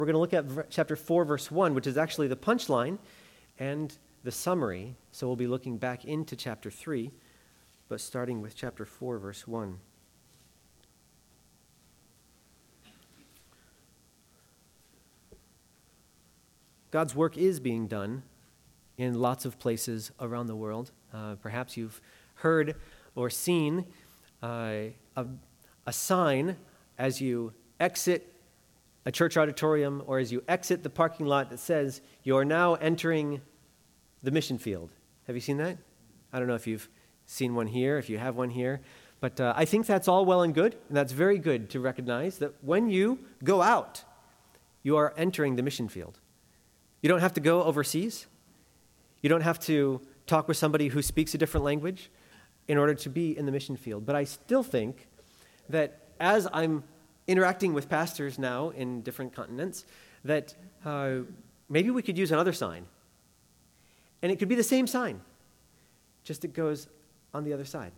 We're going to look at chapter 4, verse 1, which is actually the punchline and the summary. So we'll be looking back into chapter 3, but starting with chapter 4, verse 1. God's work is being done in lots of places around the world. Perhaps you've heard or seen a sign as you exit a church auditorium or as you exit the parking lot that says, "You are now entering the mission field." Have you seen that? I don't know if you've seen one here, if you have one here. But I think that's all well and good, and that's very good to recognize that when you go out, you are entering the mission field. You don't have to go overseas. You don't have to talk with somebody who speaks a different language in order to be in the mission field. But I still think that as I'm interacting with pastors now in different continents, that maybe we could use another sign. And it could be the same sign, just it goes on the other side.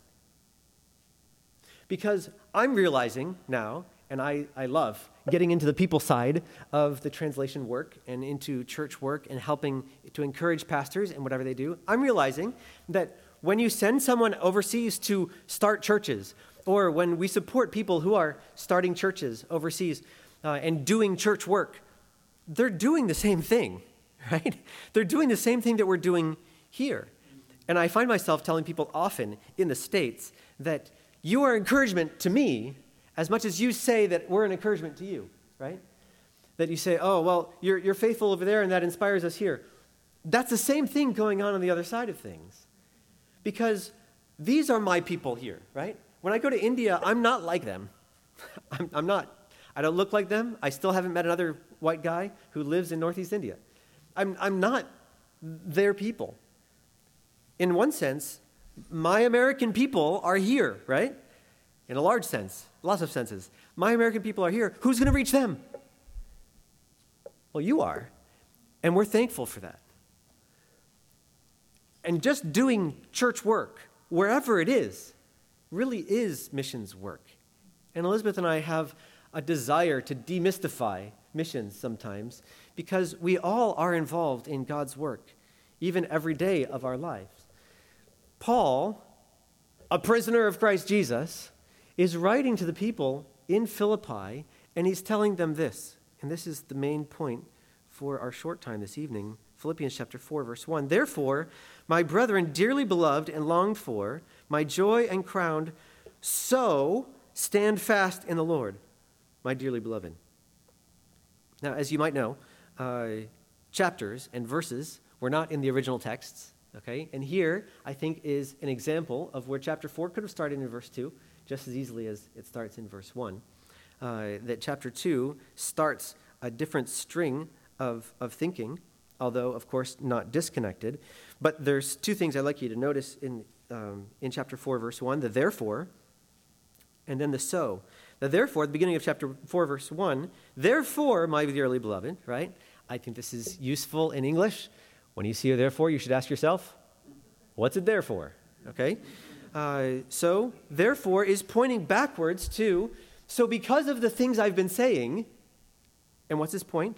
Because I'm realizing now, and I love getting into the people side of the translation work and into church work and helping to encourage pastors in whatever they do. I'm realizing that when you send someone overseas to start churches, or when we support people who are starting churches overseas and doing church work, they're doing the same thing, right? They're doing the same thing that we're doing here. And I find myself telling people often in the States that you are encouragement to me as much as you say that we're an encouragement to you, right? That you say, oh, well, you're faithful over there and that inspires us here. That's the same thing going on the other side of things. Because these are my people here, right? When I go to India, I'm not like them. I'm not. I don't look like them. I still haven't met another white guy who lives in Northeast India. I'm not their people. In one sense, my American people are here, right? In a large sense, lots of senses. My American people are here. Who's going to reach them? Well, you are. And we're thankful for that. And just doing church work, wherever it is, really is missions work. And Elizabeth and I have a desire to demystify missions sometimes because we all are involved in God's work, even every day of our lives. Paul, a prisoner of Christ Jesus, is writing to the people in Philippi, and he's telling them this. And this is the main point for our short time this evening. Philippians chapter 4, verse 1. Therefore, my brethren, dearly beloved and longed for, my joy and crown, so stand fast in the Lord, my dearly beloved. Now, as you might know, chapters and verses were not in the original texts, okay? And here, I think, is an example of where chapter 4 could have started in verse 2, just as easily as it starts in verse 1. That chapter 2 starts a different string of thinking, although, of course, not disconnected. But there's two things I'd like you to notice in chapter 4, verse 1, the therefore, and then the so. The therefore, at the beginning of chapter 4, verse 1, therefore, my dearly beloved, right? I think this is useful in English. When you see a therefore, you should ask yourself, what's it there for? Okay? So, therefore, is pointing backwards to, so because of the things I've been saying, and what's his point?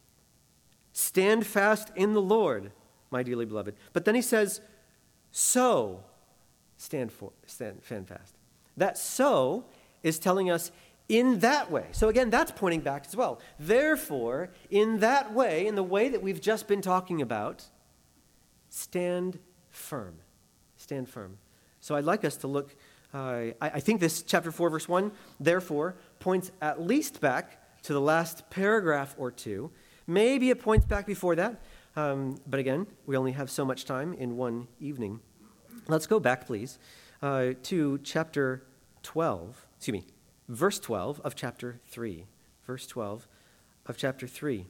Stand fast in the Lord, my dearly beloved. But then he says, so stand fast. That so is telling us in that way. So again, that's pointing back as well. Therefore, in that way, in the way that we've just been talking about, stand firm. Stand firm. So I'd like us to look, I think this chapter 4, verse 1, therefore, points at least back to the last paragraph or two. Maybe it points back before that. But again, we only have so much time in one evening. Let's go back, please, to chapter 12, verse 12 of chapter 3. Verse 12 of chapter 3.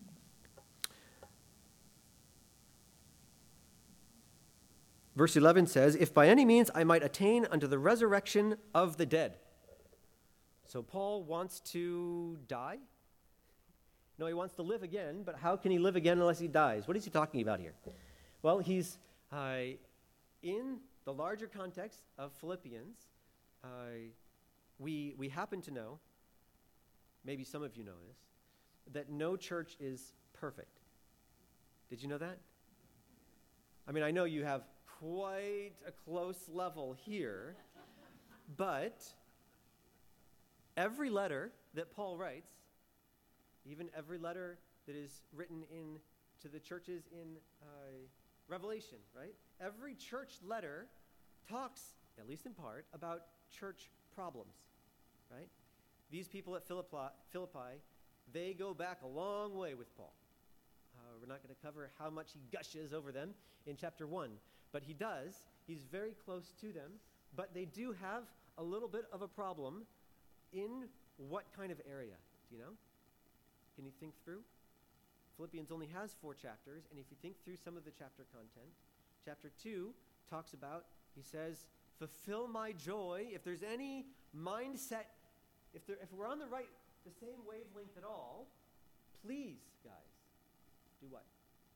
Verse 11 says, if by any means I might attain unto the resurrection of the dead. So Paul wants to die? No, he wants to live again, but how can he live again unless he dies? What is he talking about here? Well, he's in the larger context of Philippians. We happen to know, maybe some of you know this, that no church is perfect. Did you know that? I mean, I know you have quite a close level here, but every letter that Paul writes, even every letter that is written in to the churches in Revelation, right? Every church letter talks, at least in part, about church problems, right? These people at Philippi, they go back a long way with Paul. We're not going to cover how much he gushes over them in chapter 1, but he does. He's very close to them, but they do have a little bit of a problem. In what kind of area? Do you know? Can you think through? Philippians only has 4 chapters, and if you think through some of the chapter content, chapter 2 talks about, he says, fulfill my joy. If there's any mindset, if we're on the same wavelength at all, please, guys, do what?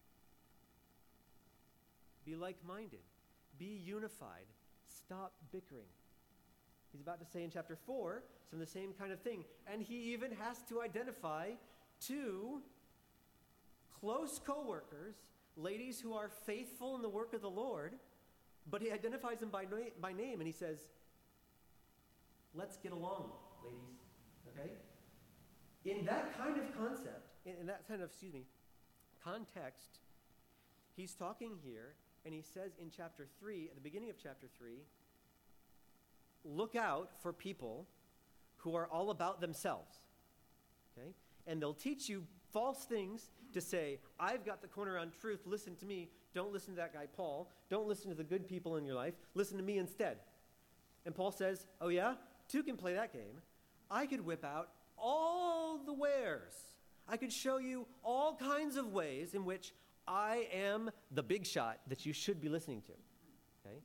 Be like-minded. Be unified. Stop bickering. He's about to say in chapter 4 some of the same kind of thing. And he even has to identify 2 close co-workers, ladies who are faithful in the work of the Lord, but he identifies them by name, and he says, let's get along, ladies, okay? In that kind of concept, in that kind of, context, he's talking here, and he says in chapter 3, at the beginning of chapter 3, look out for people who are all about themselves, okay? And they'll teach you false things to say, I've got the corner on truth, listen to me. Don't listen to that guy Paul. Don't listen to the good people in your life. Listen to me instead. And Paul says, oh yeah? 2 can play that game. I could whip out all the wares. I could show you all kinds of ways in which I am the big shot that you should be listening to, okay?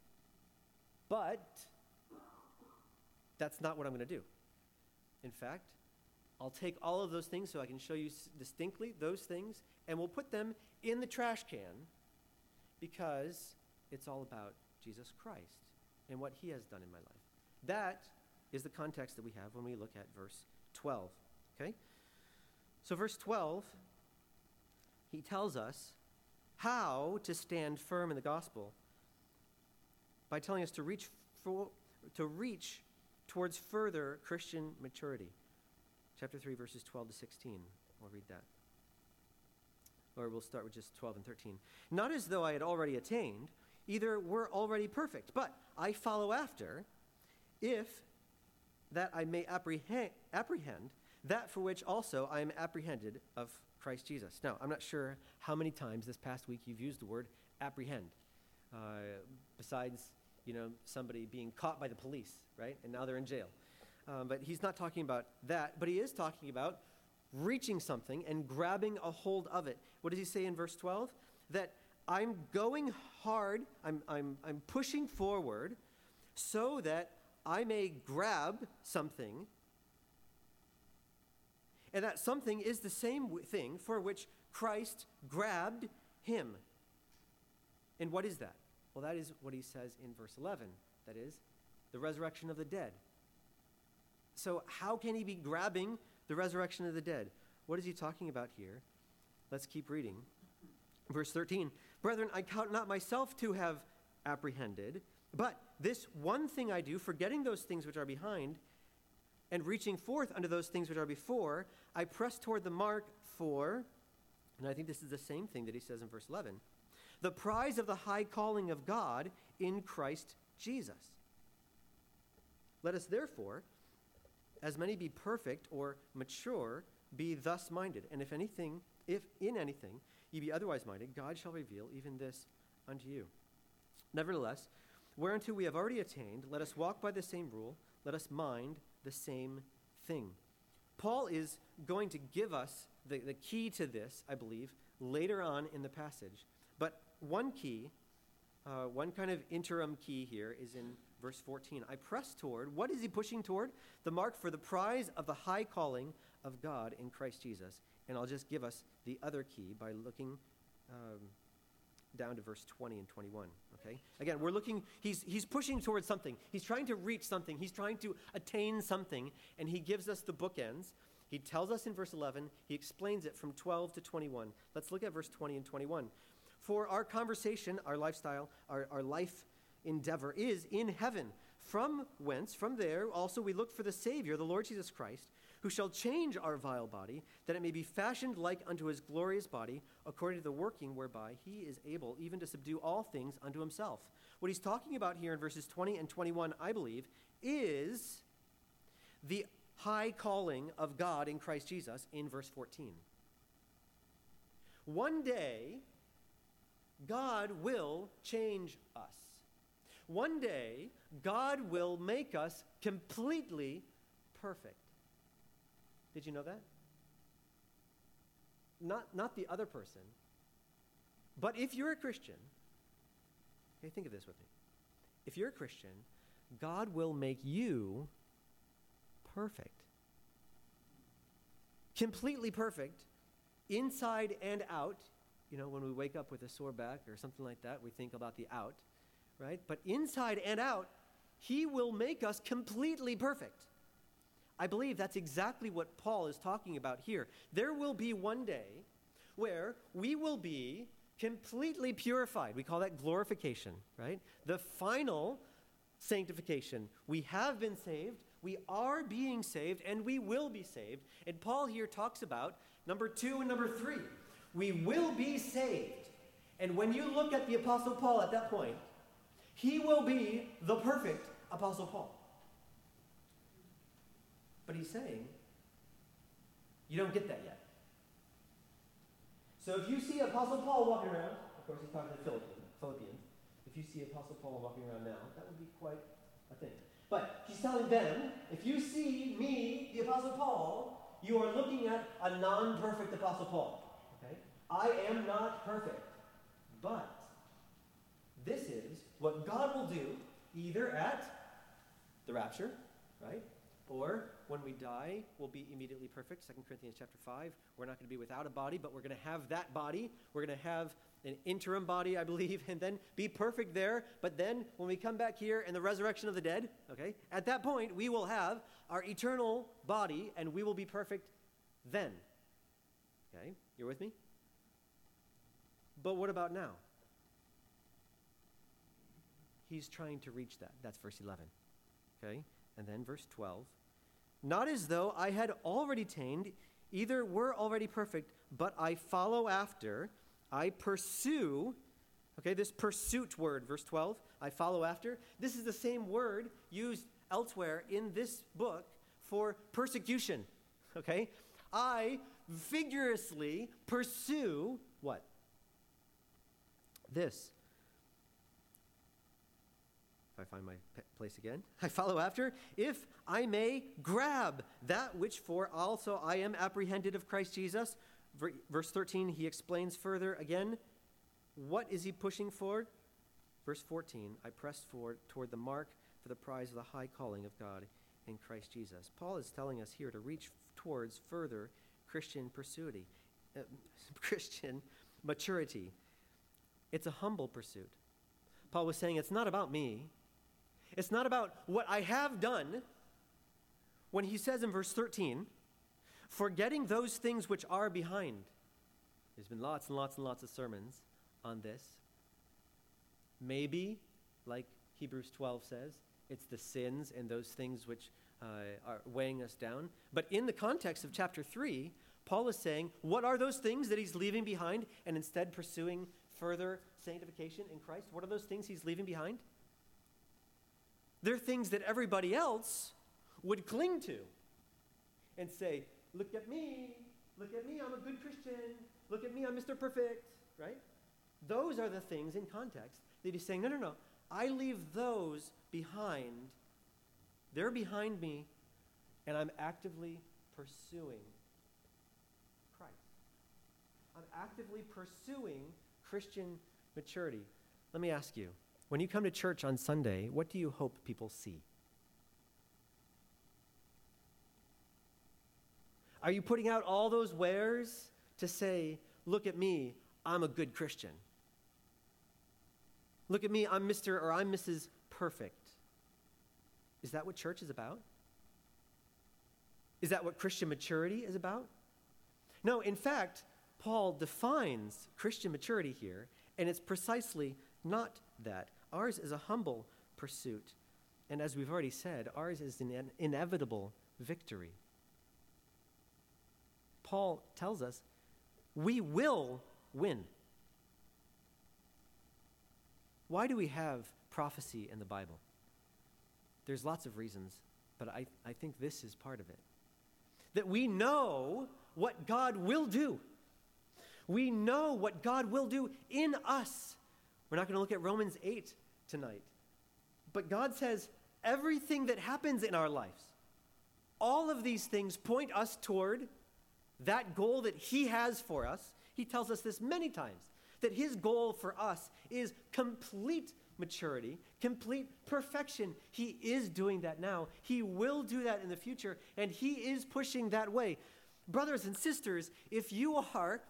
But that's not what I'm going to do. In fact, I'll take all of those things so I can show you distinctly those things, and we'll put them in the trash can because it's all about Jesus Christ and what he has done in my life. That is the context that we have when we look at verse 12, okay? So verse 12, he tells us how to stand firm in the gospel by telling us to reach towards further Christian maturity. Chapter 3, verses 12 to 16. We'll read that. Or we'll start with just 12 and 13. Not as though I had already attained, either were already perfect, but I follow after, if that I may apprehend that for which also I am apprehended of Christ Jesus. Now, I'm not sure how many times this past week you've used the word apprehend, besides, somebody being caught by the police, right? And now they're in jail. But he's not talking about that, but he is talking about reaching something and grabbing a hold of it. What does he say in verse 12? That I'm going hard, I'm pushing forward so that I may grab something, and that something is the same thing for which Christ grabbed him. And what is that? Well, that is what he says in verse 11. That is, the resurrection of the dead. So how can he be grabbing the resurrection of the dead? What is he talking about here? Let's keep reading. Verse 13, brethren, I count not myself to have apprehended, but this one thing I do, forgetting those things which are behind, and reaching forth unto those things which are before, I press toward the mark for, and I think this is the same thing that he says in verse 11, the prize of the high calling of God in Christ Jesus. Let us therefore, as many be perfect or mature, be thus minded. And if in anything ye be otherwise minded, God shall reveal even this unto you. Nevertheless, whereunto we have already attained, let us walk by the same rule, let us mind the same thing. Paul is going to give us the key to this, I believe, later on in the passage. But one key, one kind of interim key here is in verse 14. I press toward, what is he pushing toward? The mark for the prize of the high calling of God in Christ Jesus. And I'll just give us the other key by looking down to verse 20 and 21, okay? Again, we're looking, he's pushing towards something. He's trying to reach something. He's trying to attain something, and he gives us the bookends. He tells us in verse 11, he explains it from 12 to 21. Let's look at verse 20 and 21. For our conversation, our lifestyle, our life endeavor is in heaven, from whence, from there, also we look for the Savior, the Lord Jesus Christ, who shall change our vile body, that it may be fashioned like unto his glorious body, according to the working whereby he is able even to subdue all things unto himself. What he's talking about here in verses 20 and 21, I believe, is the high calling of God in Christ Jesus in verse 14. One day, God will change us. One day, God will make us completely perfect. Did you know that? Not the other person. But if you're a Christian, okay, think of this with me. If you're a Christian, God will make you perfect. Completely perfect, inside and out. You know, when we wake up with a sore back or something like that, we think about the out, right? But inside and out, he will make us completely perfect. I believe that's exactly what Paul is talking about here. There will be one day where we will be completely purified. We call that glorification, right? The final sanctification. We have been saved, we are being saved, and we will be saved. And Paul here talks about number 2 and number 3. We will be saved. And when you look at the Apostle Paul at that point, he will be the perfect Apostle Paul. But he's saying, you don't get that yet. So if you see Apostle Paul walking around, of course he's talking to the Philippians. If you see Apostle Paul walking around now, that would be quite a thing. But he's telling them, if you see me, the Apostle Paul, you are looking at a non-perfect Apostle Paul. Okay? I am not perfect. But this is what God will do either at the rapture, right? Or when we die, we'll be immediately perfect. 2 Corinthians chapter 5, we're not going to be without a body, but we're going to have that body. We're going to have an interim body, I believe, and then be perfect there. But then when we come back here in the resurrection of the dead, okay, at that point, we will have our eternal body, and we will be perfect then. Okay, you're with me? But what about now? He's trying to reach that. That's verse 11. Okay, and then verse 12. Not as though I had already attained, either were already perfect, but I follow after, I pursue. Okay, this pursuit word, verse 12, I follow after. This is the same word used elsewhere in this book for persecution. Okay, I vigorously pursue what? This. If I find my place again, I follow after, if I may grab that which for also I am apprehended of Christ Jesus. Verse 13, he explains further again. What is he pushing for? Verse 14, I press forward toward the mark for the prize of the high calling of God in Christ Jesus. Paul is telling us here to reach towards further Christian Christian maturity. It's a humble pursuit. Paul was saying it's not about me. It's not about what I have done. When he says in verse 13, forgetting those things which are behind. There's been lots and lots and lots of sermons on this. Maybe, like Hebrews 12 says, it's the sins and those things which are weighing us down. But in the context of chapter 3, Paul is saying, what are those things that he's leaving behind and instead pursuing further sanctification in Christ? What are those things he's leaving behind? They're things that everybody else would cling to and say, look at me, I'm a good Christian, look at me, I'm Mr. Perfect, right? Those are the things in context that he's saying, no, I leave those behind. They're behind me, and I'm actively pursuing Christ. I'm actively pursuing Christian maturity. Let me ask you, when you come to church on Sunday, what do you hope people see? Are you putting out all those wares to say, look at me, I'm a good Christian? Look at me, I'm Mr. or I'm Mrs. Perfect. Is that what church is about? Is that what Christian maturity is about? No, in fact, Paul defines Christian maturity here, and it's precisely not that. Ours is a humble pursuit. And as we've already said, ours is an inevitable victory. Paul tells us we will win. Why do we have prophecy in the Bible? There's lots of reasons, but I think this is part of it. That we know what God will do. We know what God will do in us. We're not going to look at Romans 8 tonight. But God says everything that happens in our lives, all of these things point us toward that goal that he has for us. He tells us this many times, that his goal for us is complete maturity, complete perfection. He is doing that now. He will do that in the future, and he is pushing that way. Brothers and sisters, if you are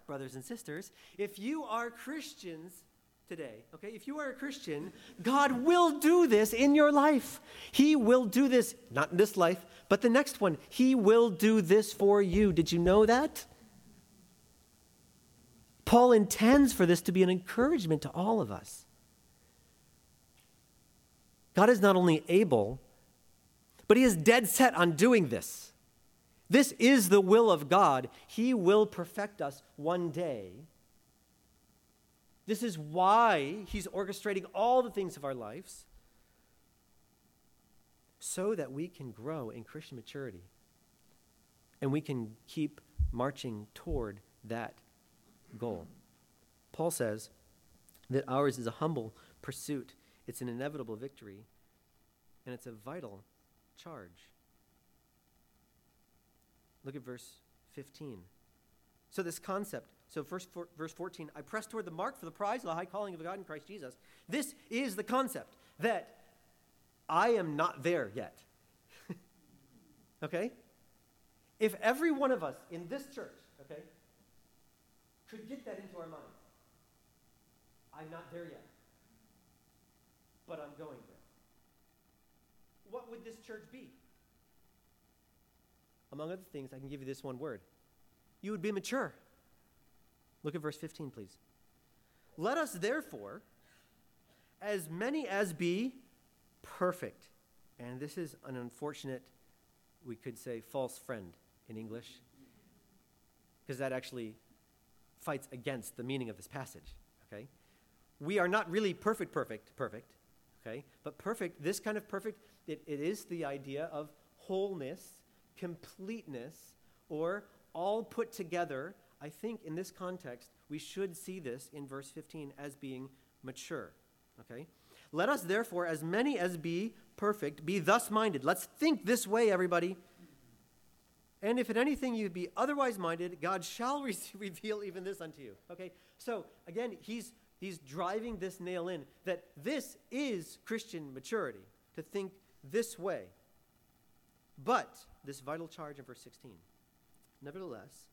Christians today, okay, if you are a Christian, God will do this in your life. He will do this, not in this life, but the next one. He will do this for you. Did you know that? Paul intends for this to be an encouragement to all of us. God is not only able, but he is dead set on doing this. This is the will of God. He will perfect us one day. This is why he's orchestrating all the things of our lives, so that we can grow in Christian maturity and we can keep marching toward that goal. Paul says that ours is a humble pursuit. It's an inevitable victory, and it's a vital charge. Look at verse 15. So this concept, verse 14, I press toward the mark for the prize of the high calling of God in Christ Jesus. This is the concept that I am not there yet. Okay? If every one of us in this church, okay, could get that into our minds, I'm not there yet, but I'm going there. What would this church be? Among other things, I can give you this one word. You would be mature. Look at verse 15, please. Let us therefore, as many as be perfect. And this is an unfortunate, we could say, false friend in English, because that actually fights against the meaning of this passage, okay? We are not really perfect, okay? But perfect, this kind of perfect, it is the idea of wholeness, completeness, or all put together. I think in this context, we should see this in verse 15 as being mature, okay? Let us therefore, as many as be perfect, be thus minded. Let's think this way, everybody. And if in anything you be otherwise minded, God shall reveal even this unto you. Okay? So, again, he's driving this nail in, that this is Christian maturity, to think this way. But, this vital charge in verse 16, nevertheless,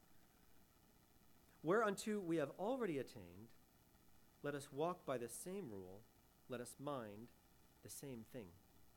whereunto we have already attained, let us walk by the same rule, let us mind the same thing.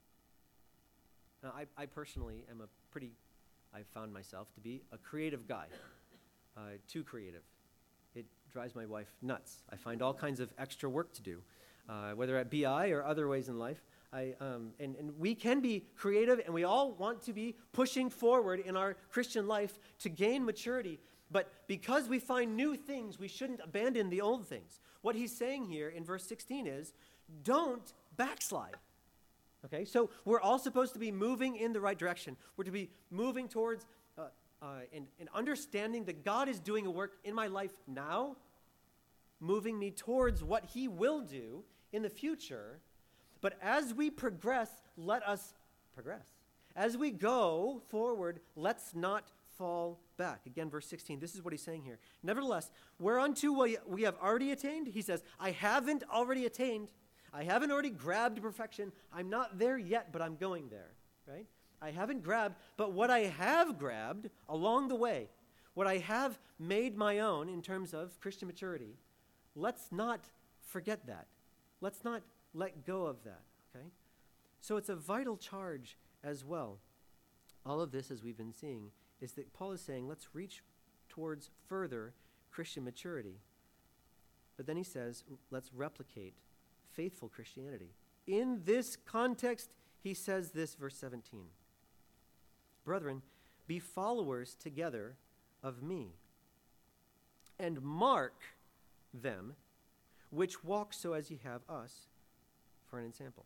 Now, I personally am I found myself to be a creative guy, too creative. It drives my wife nuts. I find all kinds of extra work to do, whether at BI or other ways in life. And we can be creative, and we all want to be pushing forward in our Christian life to gain maturity. But because we find new things, we shouldn't abandon the old things. What he's saying here in verse 16 is, don't backslide. Okay, so we're all supposed to be moving in the right direction. We're to be moving towards and understanding that God is doing a work in my life now, moving me towards what he will do in the future. But as we progress, let us progress. As we go forward, let's not fall back. Again, verse 16, this is what he's saying here. Nevertheless, whereunto we have already attained, he says, I haven't already attained. I haven't already grabbed perfection. I'm not there yet, but I'm going there, right? I haven't grabbed, but what I have grabbed along the way, what I have made my own in terms of Christian maturity, let's not forget that. Let's not let go of that, okay? So it's a vital charge as well. All of this, as we've been seeing, is that Paul is saying, let's reach towards further Christian maturity. But then he says, let's replicate faithful Christianity. In this context, he says this, verse 17. Brethren, be followers together of me, and mark them which walk so as ye have us for an example.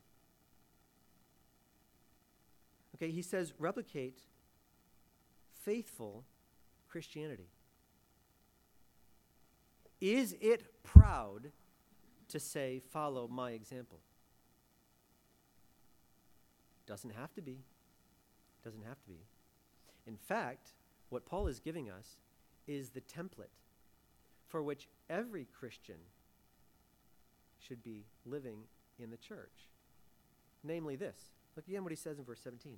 Okay, he says replicate faithful Christianity. Is it proud to say, follow my example? Doesn't have to be. Doesn't have to be. In fact, what Paul is giving us is the template for which every Christian should be living in the church. Namely this. Look again what he says in verse 17.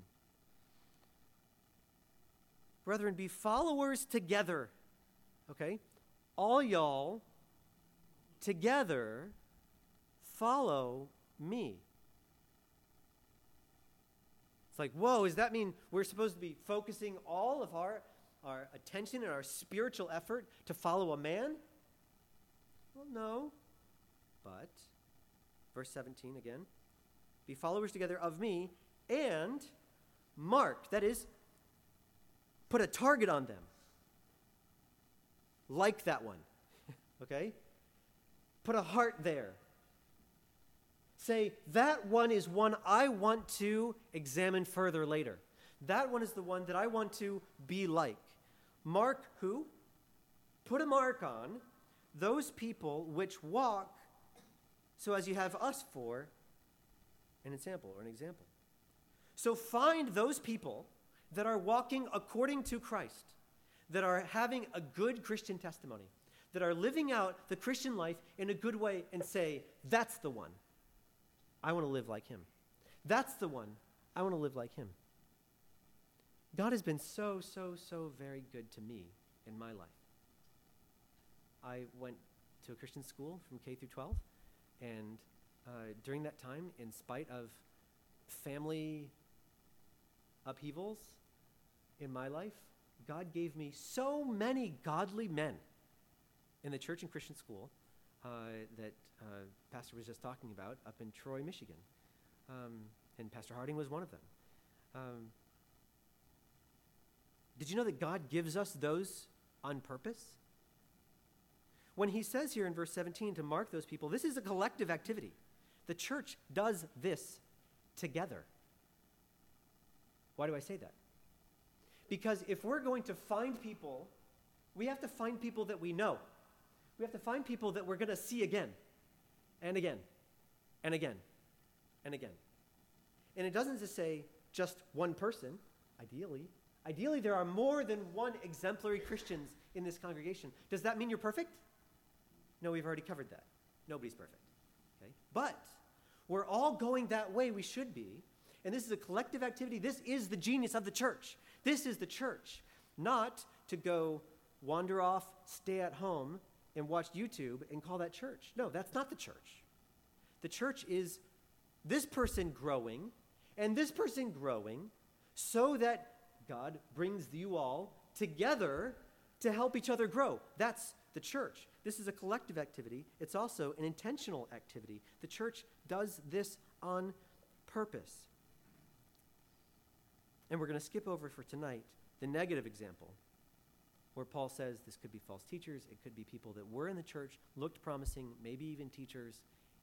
Brethren, be followers together. Okay? All y'all together follow me. It's like, whoa, does that mean we're supposed to be focusing all of our attention and our spiritual effort to follow a man? Well, no. But, verse 17 again, be followers together of me and mark, that is, put a target on them. Like that one, okay? Put a heart there. Say, that one is one I want to examine further later. That one is the one that I want to be like. Mark who? Put a mark on those people which walk so as you have us for an example or an example. So find those people that are walking according to Christ, that are having a good Christian testimony, that are living out the Christian life in a good way, and say, that's the one. I want to live like him. That's the one. I want to live like him. God has been so very good to me in my life. I went to a Christian school from K through 12, and during that time, in spite of family upheavals in my life, God gave me so many godly men in the church and Christian school that Pastor was just talking about up in Troy, Michigan. And Pastor Harding was one of them. Did you know that God gives us those on purpose? When he says here in verse 17 to mark those people, this is a collective activity. The church does this together. Why do I say that? Because if we're going to find people, we have to find people that we know. We have to find people that we're going to see again and again and again and again. And it doesn't just say just one person, ideally. Ideally, there are more than one exemplary Christians in this congregation. Does that mean you're perfect? No, we've already covered that. Nobody's perfect. Okay? But we're all going that way. We should be. And this is a collective activity. This is the genius of the church. This is the church. Not to go wander off, stay at home, and watch YouTube and call that church. No, that's not the church. The church is this person growing and this person growing so that God brings you all together to help each other grow. That's the church. This is a collective activity. It's also an intentional activity. The church does this on purpose. And we're going to skip over for tonight the negative example, where Paul says this could be false teachers, it could be people that were in the church, looked promising, maybe even teachers.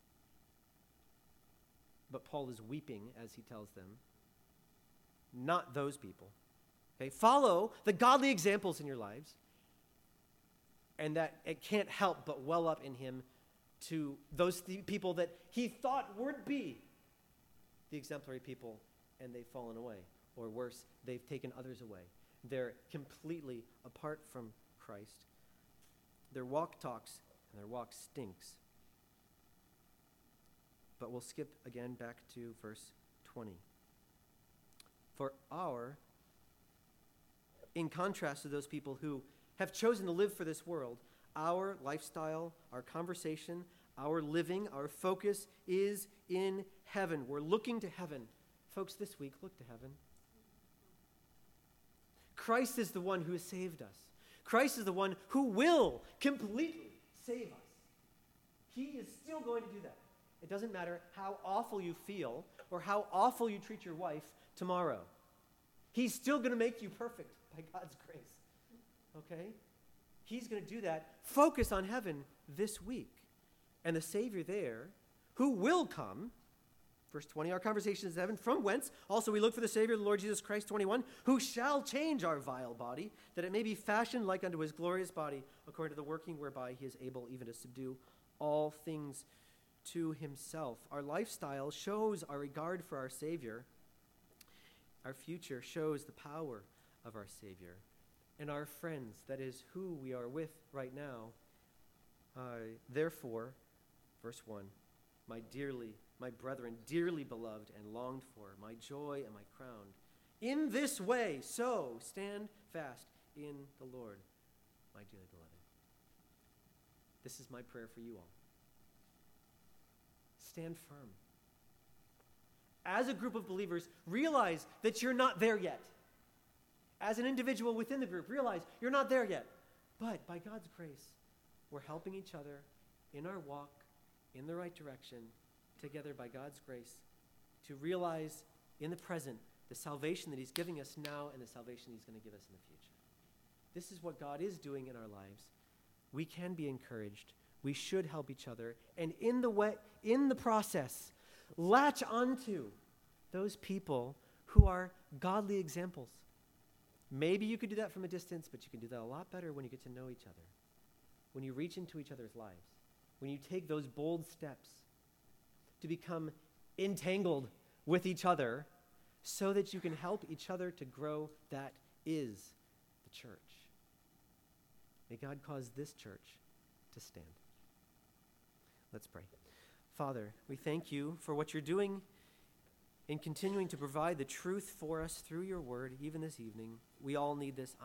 But Paul is weeping as he tells them, not those people. Okay, follow the godly examples in your lives, and that it can't help but well up in him to those people that he thought would be the exemplary people, and they've fallen away. Or worse, they've taken others away. They're completely apart from Christ. Their walk talks and their walk stinks. But we'll skip again back to verse 20. For in contrast to those people who have chosen to live for this world, our lifestyle, our conversation, our living, our focus is in heaven. We're looking to heaven. Folks, this week, look to heaven. Christ is the one who has saved us. Christ is the one who will completely save us. He is still going to do that. It doesn't matter how awful you feel or how awful you treat your wife tomorrow. He's still going to make you perfect by God's grace. Okay? He's going to do that. Focus on heaven this week. And the Savior there, who will come, verse 20, our conversation is heaven, from whence also we look for the Savior, the Lord Jesus Christ, 21, who shall change our vile body, that it may be fashioned like unto his glorious body, according to the working whereby he is able even to subdue all things to himself. Our lifestyle shows our regard for our Savior. Our future shows the power of our Savior. And our friends, that is who we are with right now, therefore, verse 1, my brethren, dearly beloved and longed for, my joy and my crown. In this way, so stand fast in the Lord, my dearly beloved. This is my prayer for you all. Stand firm. As a group of believers, realize that you're not there yet. As an individual within the group, realize you're not there yet. But by God's grace, we're helping each other in our walk in the right direction, together by God's grace, to realize in the present the salvation that he's giving us now and the salvation he's going to give us in the future. This is what God is doing in our lives. We can be encouraged. We should help each other. And in the process, latch onto those people who are godly examples. Maybe you could do that from a distance, but you can do that a lot better when you get to know each other, when you reach into each other's lives, when you take those bold steps to become entangled with each other so that you can help each other to grow. That is the church. May God cause this church to stand. Let's pray. Father, we thank you for what you're doing in continuing to provide the truth for us through your word, even this evening. We all need this.